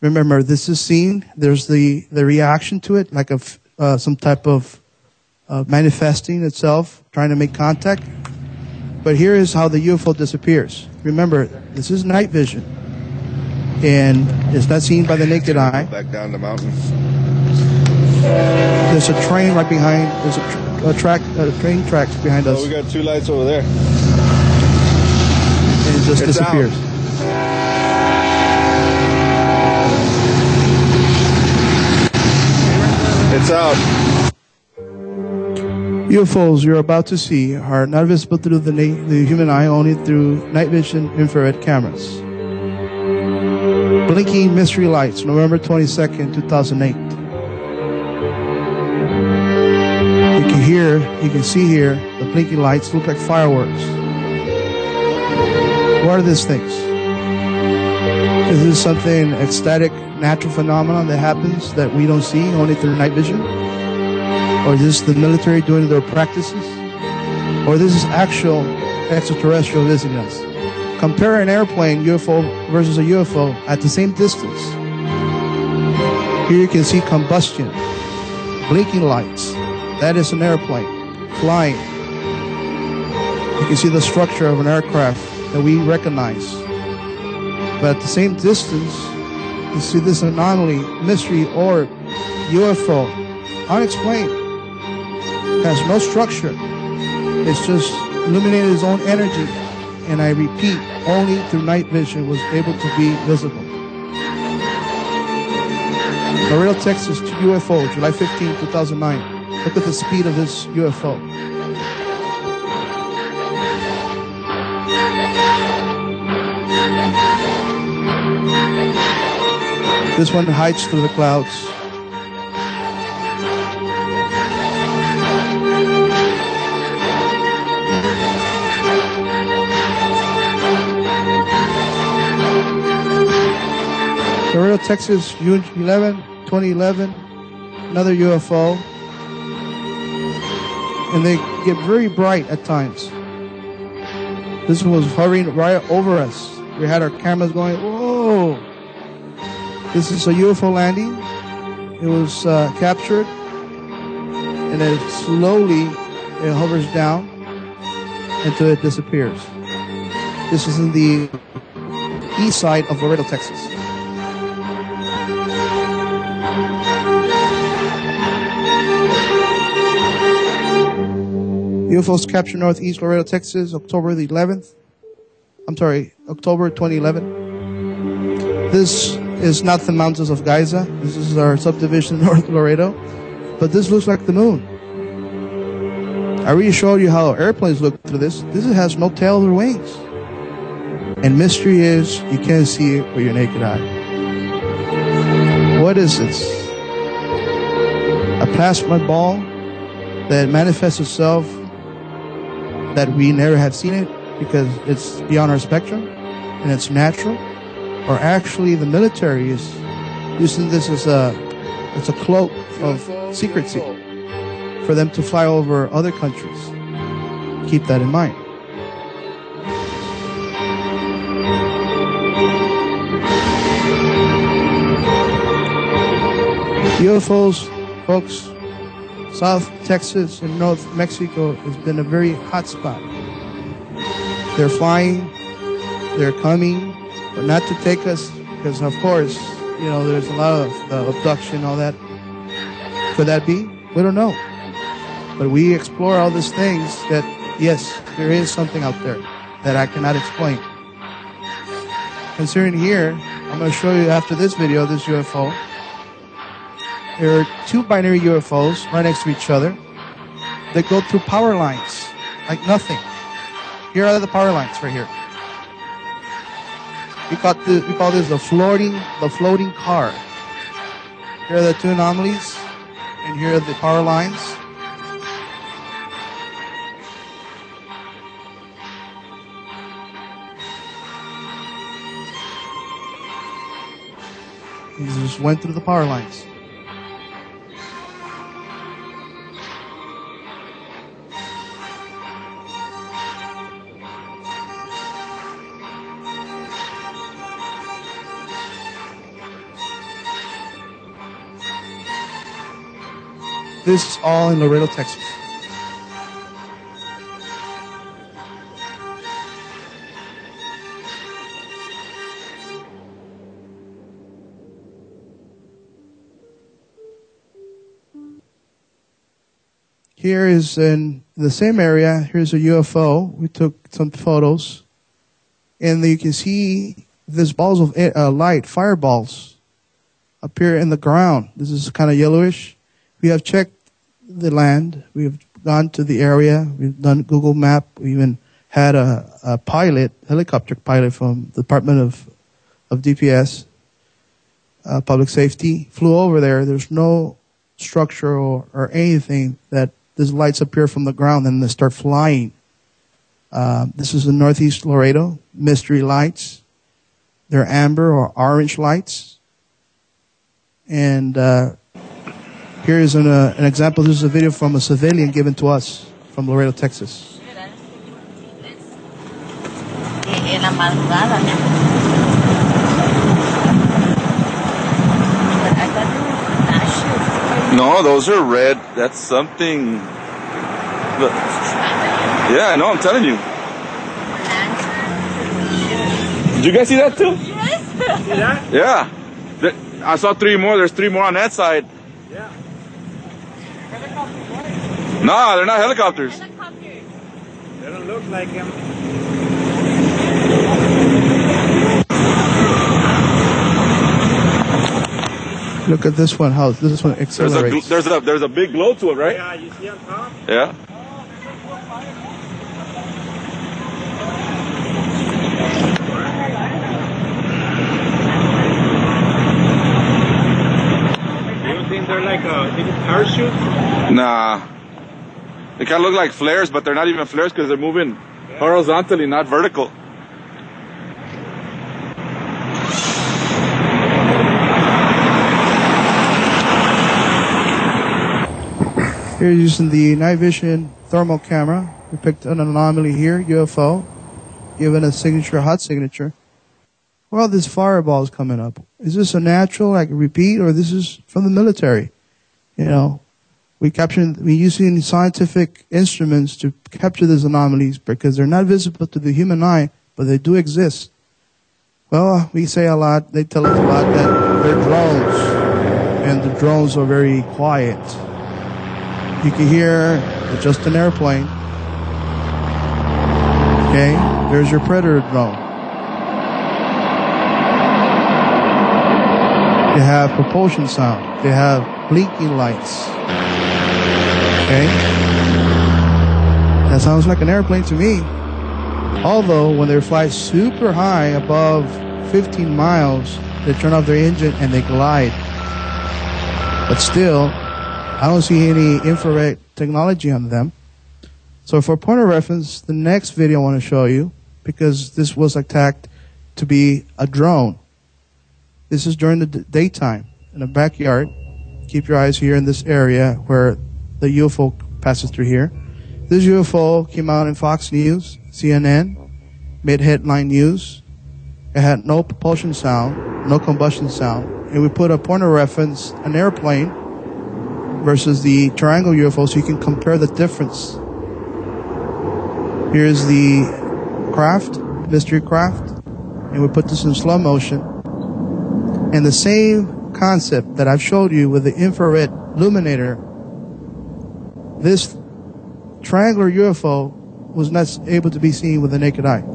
Remember, this is seen. There's the reaction to it, like some type of manifesting itself, trying to make contact. But here is how the UFO disappears. Remember, this is night vision, and it's not seen by the naked eye. Back down the mountain. There's a train right behind. There's a train tracks behind us. Oh, we got two lights over there. And it just disappears. It's out. UFOs you're about to see are not visible through the human eye, only through night vision infrared cameras. Blinking mystery lights, November 22nd, 2008. You can see here, the blinking lights look like fireworks. What are these things? Is this something ecstatic, natural phenomenon that happens that we don't see only through night vision? Or is this the military doing their practices? Or this is actual extraterrestrial visiting us? Compare an airplane UFO versus a UFO at the same distance. Here you can see combustion, blinking lights. That is an airplane flying. You can see the structure of an aircraft that we recognize. But at the same distance, you see this anomaly, mystery orb, UFO, unexplained. Has no structure. It's just illuminated its own energy. And I repeat, only through night vision was able to be visible. Laredo, Texas, UFO, July 15, 2009. Look at the speed of this UFO. This one hides through the clouds. Laredo, Texas, June 11, 2011, another UFO. And they get very bright at times. This one was hovering right over us. We had our cameras going, whoa! This is a UFO landing. It was captured. And then slowly it hovers down until it disappears. This is in the east side of Laredo, Texas. UFOs captured northeast Laredo, Texas, October 2011. This is not the mountains of Giza. This is our subdivision North Laredo. But this looks like the moon. I already showed you how airplanes look through this. This has no tails or wings. And mystery is, you can't see it with your naked eye. What is this? A plasma ball that manifests itself that we never have seen it because it's beyond our spectrum and it's natural, or actually the military is using this as a cloak of secrecy for them to fly over other countries. Keep that in mind. UFOs, folks, South Texas and North Mexico has been a very hot spot. They're flying, they're coming, but not to take us, because of course, you know, there's a lot of abduction, all that. Could that be? We don't know. But we explore all these things that, yes, there is something out there that I cannot explain. Considering here, I'm going to show you after this video, this UFO. There are two binary UFOs right next to each other that go through power lines like nothing. Here are the power lines right here. We call this the floating car. Here are the two anomalies, and here are the power lines. He just went through the power lines. This is all in Laredo, Texas. Here is in the same area. Here's a UFO. We took some photos. And you can see these balls of light, fireballs, appear in the ground. This is kind of yellowish. We have checked the land. We have gone to the area. We've done Google Map. We even had a pilot, helicopter pilot from the Department of DPS, Public Safety, flew over there. There's no structure or anything that these lights appear from the ground and they start flying. This is in Northeast Laredo. Mystery lights. They're amber or orange lights. And here is an example. This is a video from a civilian given to us from Laredo, Texas. No, those are red. That's something. Look. Yeah, I know. I'm telling you. Did you guys see that too? Yes. See that? Yeah. I saw 3 more. There's 3 more on that side. Yeah. No, they're not helicopters. Helicopters. They don't look like them. Look at this one. How this one accelerates. There's a big glow to it, right? Yeah, you see on top? Yeah. They're like parachutes? Nah. They kind of look like flares, but they're not even flares because they're moving horizontally, not vertical. Here using the night vision thermal camera. We picked an anomaly here, UFO, given a signature, hot signature. Well, this fireball is coming up. Is this a natural, like repeat, or this is from the military? You know, we're using scientific instruments to capture these anomalies because they're not visible to the human eye, but they do exist. Well, we say a lot, they tell us a lot that they're drones, and the drones are very quiet. You can hear just an airplane. Okay, there's your Predator drone. They have propulsion sound. They have blinking lights. Okay? That sounds like an airplane to me. Although, when they fly super high above 15 miles, they turn off their engine and they glide. But still, I don't see any infrared technology on them. So for point of reference, the next video I want to show you, because this was attacked to be a drone. This is during the daytime in the backyard. Keep your eyes here in this area where the UFO passes through here. This UFO came out in Fox News, CNN, made headline news. It had no propulsion sound, no combustion sound. And we put a point of reference, an airplane, versus the triangle UFO so you can compare the difference. Here's the craft, mystery craft. And we put this in slow motion. And the same concept that I've showed you with the infrared illuminator, this triangular UFO was not able to be seen with the naked eye.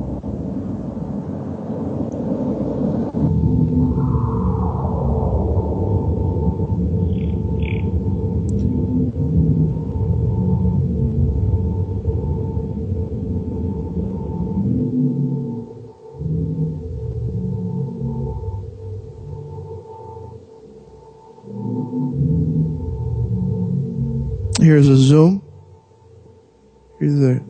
Here's a zoom. Here's the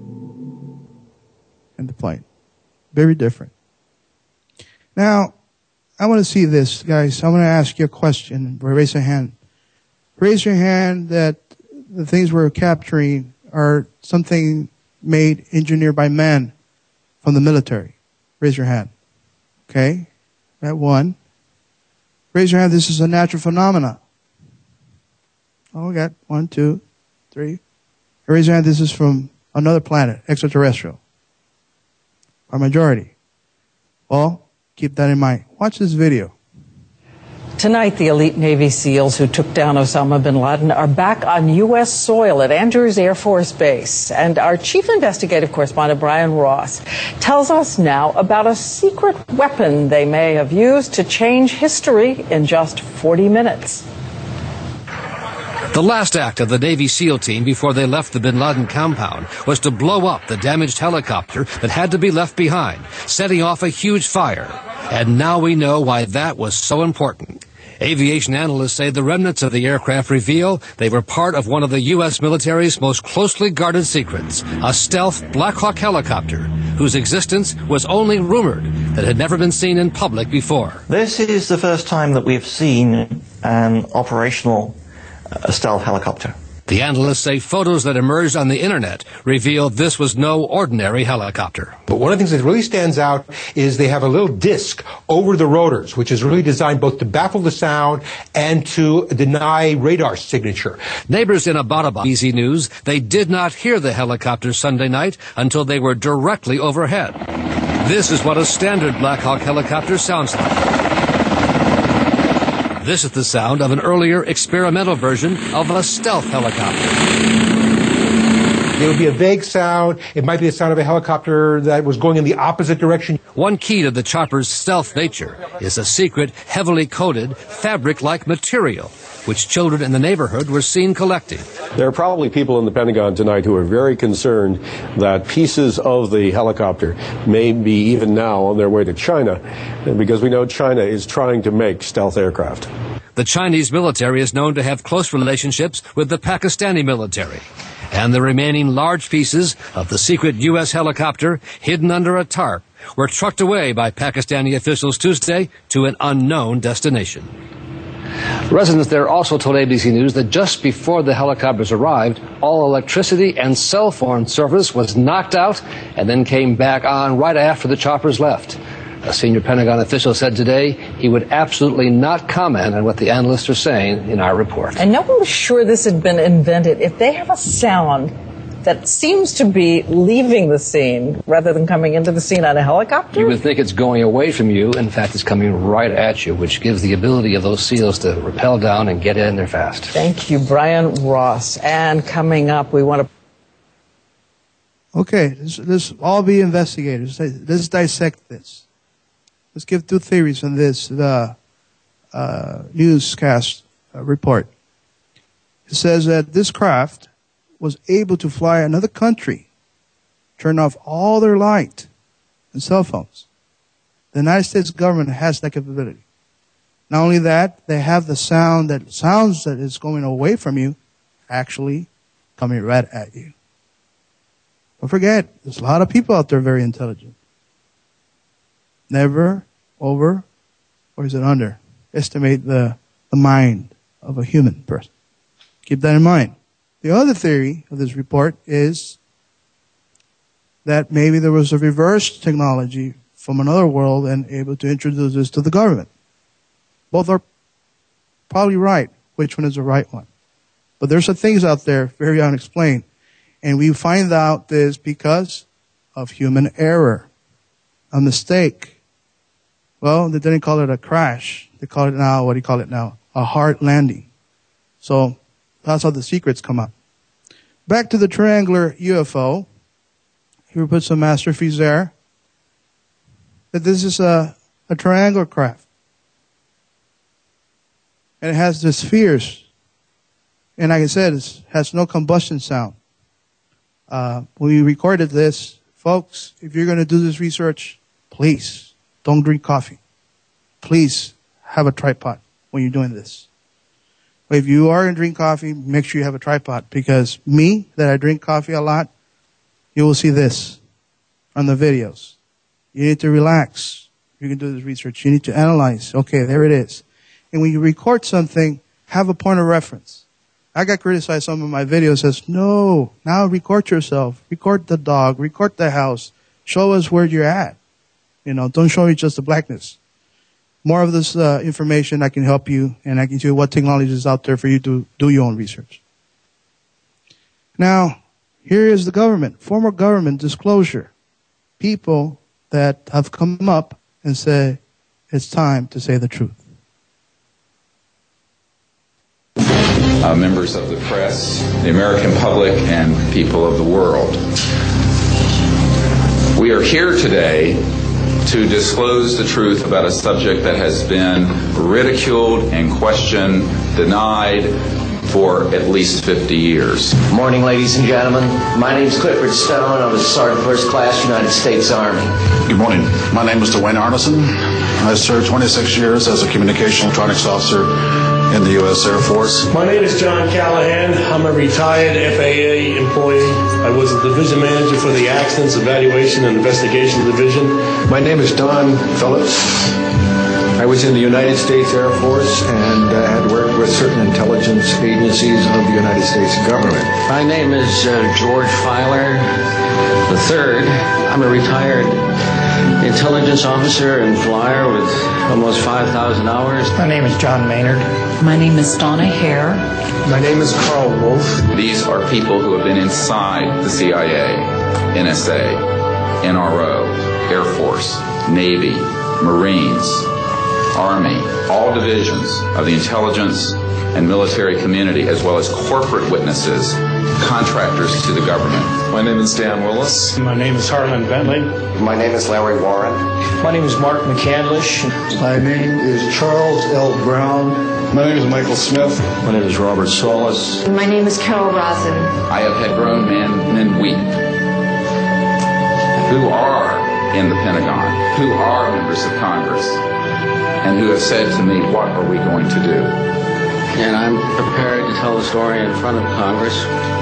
plane. Very different. Now, I want to see this, guys. I want to ask you a question. Raise your hand. Raise your hand that the things we're capturing are something made, engineered by man from the military. Raise your hand. Okay? That one. Raise your hand. This is a natural phenomena. Oh, we got 1, 2, 3. Raise your hand. This is from another planet, extraterrestrial. Our majority. Well, keep that in mind. Watch this video. Tonight, the elite Navy SEALs who took down Osama bin Laden are back on U.S. soil at Andrews Air Force Base. And our chief investigative correspondent, Brian Ross, tells us now about a secret weapon they may have used to change history in just 40 minutes. The last act of the Navy SEAL team before they left the bin Laden compound was to blow up the damaged helicopter that had to be left behind, setting off a huge fire. And now we know why that was so important. Aviation analysts say the remnants of the aircraft reveal they were part of one of the U.S. military's most closely guarded secrets, a stealth Black Hawk helicopter, whose existence was only rumored, that had never been seen in public before. This is the first time that we've seen an operational stealth helicopter. The analysts say photos that emerged on the internet reveal this was no ordinary helicopter. But one of the things that really stands out is they have a little disc over the rotors, which is really designed both to baffle the sound and to deny radar signature. Neighbors in Abbottabad, Easy News, they did not hear the helicopter Sunday night until they were directly overhead. This is what a standard Black Hawk helicopter sounds like. This is the sound of an earlier experimental version of a stealth helicopter. There would be a vague sound. It might be the sound of a helicopter that was going in the opposite direction. One key to the chopper's stealth nature is a secret, heavily coated, fabric-like material, which children in the neighborhood were seen collecting. There are probably people in the Pentagon tonight who are very concerned that pieces of the helicopter may be even now on their way to China, because we know China is trying to make stealth aircraft. The Chinese military is known to have close relationships with the Pakistani military. And the remaining large pieces of the secret U.S. helicopter, hidden under a tarp, were trucked away by Pakistani officials Tuesday to an unknown destination. Residents there also told ABC News that just before the helicopters arrived, all electricity and cell phone service was knocked out and then came back on right after the choppers left. A senior Pentagon official said today he would absolutely not comment on what the analysts are saying in our report. And no one was sure this had been invented. If they have a sound that seems to be leaving the scene rather than coming into the scene on a helicopter, you would think it's going away from you. In fact, it's coming right at you, which gives the ability of those SEALs to rappel down and get in there fast. Thank you, Brian Ross. And coming up, we want to... Okay, this all be investigated. Let's dissect this. Let's give two theories on this newscast report. It says that this craft was able to fly another country, turn off all their light and cell phones. The United States government has that capability. Not only that, they have the sound that sounds that is going away from you actually coming right at you. Don't forget, there's a lot of people out there very intelligent. Never over, or is it underestimate the mind of a human person. Keep that in mind. The other theory of this report is that maybe there was a reverse technology from another world and able to introduce this to the government. Both are probably right. Which one is the right one? But there's some things out there very unexplained. And we find out this because of human error, a mistake. Well, they didn't call it a crash. They call it now, what do you call it now? A hard landing. So that's how the secrets come up. Back to the triangular UFO. Here we put some masterpiece there. That this is a triangular craft. And it has the spheres. And like I said, it has no combustion sound. When we recorded this, folks, if you're going to do this research, please don't drink coffee. Please have a tripod when you're doing this. But if you are going to drink coffee, make sure you have a tripod. Because me, that I drink coffee a lot, you will see this on the videos. You need to relax. You can do this research. You need to analyze. Okay, there it is. And when you record something, have a point of reference. I got criticized some of my videos as, no, now record yourself. Record the dog. Record the house. Show us where you're at. You know, don't show me just the blackness. more of this information, I can help you, and I can show you what technology is out there for you to do your own research. Now, here is the government, former government disclosure. People that have come up and say, it's time to say the truth. Members of the press, the American public, and people of the world. We are here today to disclose the truth about a subject that has been ridiculed and questioned, denied for at least 50 years. Good morning, ladies and gentlemen. My name is Clifford Stone. I was Sergeant First Class, United States Army. Good morning. My name is Dwayne Arneson. I served 26 years as a communication electronics officer in the U.S. Air Force. My name is John Callahan. I'm a retired FAA employee. I was the division manager for the Accidents Evaluation and Investigation Division. My name is Don Phillips. I was in the United States Air Force and had worked with certain intelligence agencies of the United States government. My name is George Filer III. I'm a retired intelligence officer and flyer with almost 5,000 hours. My name is John Maynard. My name is Donna Hare. My name is Carl Wolf. These are people who have been inside the CIA, NSA, NRO, Air Force, Navy, Marines, Army, all divisions of the intelligence and military community, as well as corporate witnesses, contractors to the government. My name is Dan Willis. My name is Harlan Bentley. My name is Larry Warren. My name is Mark McCandlish. My name is Charles L. Brown. My name is Michael Smith. My name is Robert Solis. My name is Carol Rosen. I have had grown men weep who are in the Pentagon, who are members of Congress, and who have said to me, what are we going to do? And I'm prepared to tell the story in front of Congress,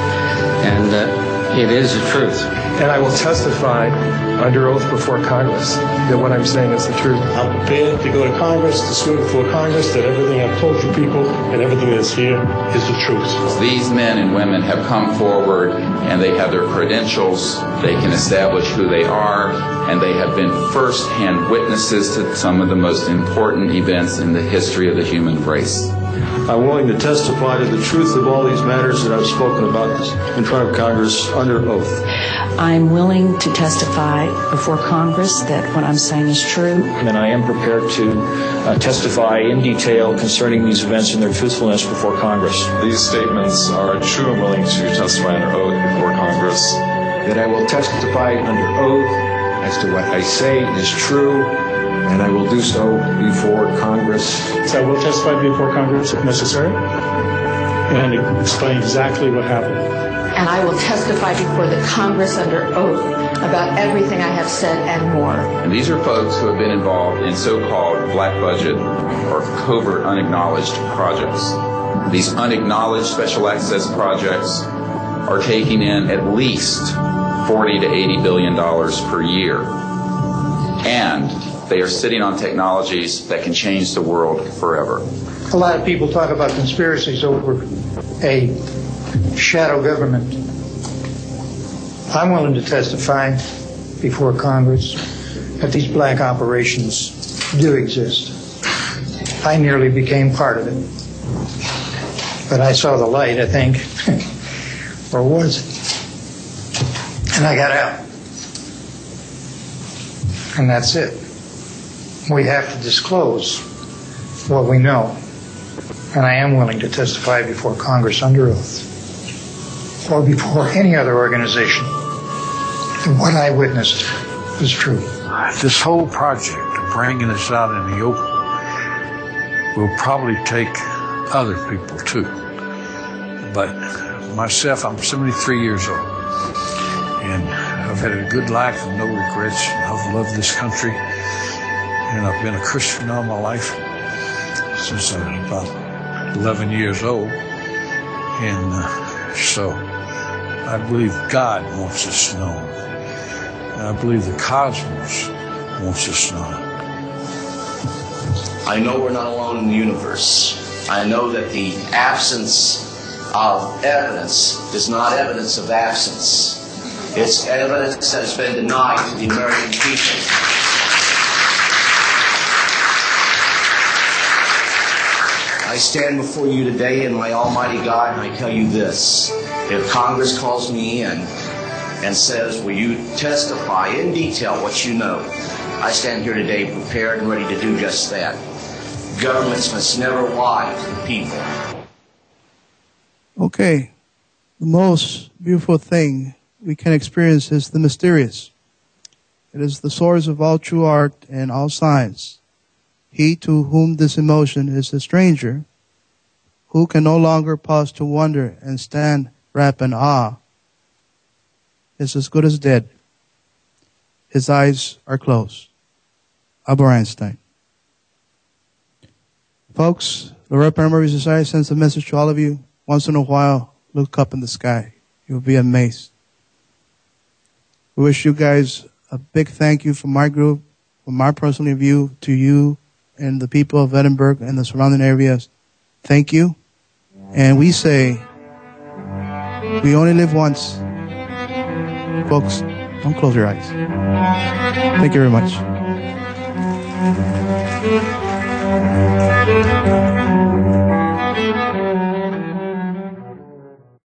and it is the truth. And I will testify under oath before Congress that what I'm saying is the truth. I'm prepared to go to Congress, to swear before Congress that everything I've told you people and everything that's here is the truth. These men and women have come forward and they have their credentials, they can establish who they are, and they have been first-hand witnesses to some of the most important events in the history of the human race. I'm willing to testify to the truth of all these matters that I've spoken about in front of Congress under oath. I'm willing to testify before Congress that what I'm saying is true. And I am prepared to testify in detail concerning these events and their truthfulness before Congress. These statements are true and willing to testify under oath before Congress. That I will testify under oath as to what I say is true, and I will do so before Congress. So I will testify before Congress if necessary, and explain exactly what happened. And I will testify before the Congress under oath about everything I have said and more. And these are folks who have been involved in so-called black budget or covert unacknowledged projects. These unacknowledged special access projects are taking in at least $40 to $80 billion per year. And they are sitting on technologies that can change the world forever. A lot of people talk about conspiracies over a shadow government. I'm willing to testify before Congress that these black operations do exist. I nearly became part of it. But I saw the light, I think. Or was it? And I got out. And that's it. We have to disclose what we know. And I am willing to testify before Congress under oath or before any other organization that what I witnessed was true. This whole project of bringing this out in the open will probably take other people too. But myself, I'm 73 years old, and I've had a good life and no regrets. I've loved this country, and I've been a Christian all my life since I was about 11 years old. And so I believe God wants us known. And I believe the cosmos wants us known. I know we're not alone in the universe. I know that the absence of evidence is not evidence of absence. It's evidence that has been denied to the American people. I stand before you today in my almighty God, and I tell you this. If Congress calls me in and says, will you testify in detail what you know, I stand here today prepared and ready to do just that. Governments must never lie to the people. Okay. The most beautiful thing we can experience is the mysterious. It is the source of all true art and all science. He to whom this emotion is a stranger, who can no longer pause to wonder and stand wrapped in awe, is as good as dead. His eyes are closed. Albert Einstein. Folks, the Red Primary Society sends a message to all of you. Once in a while, look up in the sky. You'll be amazed. We wish you guys a big thank you from my group, from my personal view to you and the people of Edinburgh and the surrounding areas. Thank you. And we say, we only live once. Folks, don't close your eyes. Thank you very much.